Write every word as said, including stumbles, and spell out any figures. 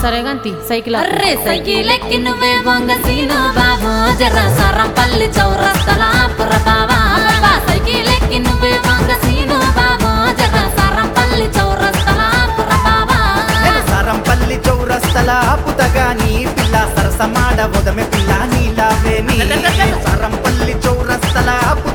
సరే గంతి cycle array cycle ఎక్కి నువ్వే వంగ సీను బాబు జర సరంపల్లి చౌరస్తల పుర బాబా సైకిల్ ఎక్కి నువ్వే వంగ సీను బాబు జర సరంపల్లి చౌరస్తల పుర బాబా సరంపల్లి చౌరస్తల పుతగాని పిల్ల సరసమాడ ఉదమె పిల్ల నీలావేని సరంపల్లి చౌరస్తల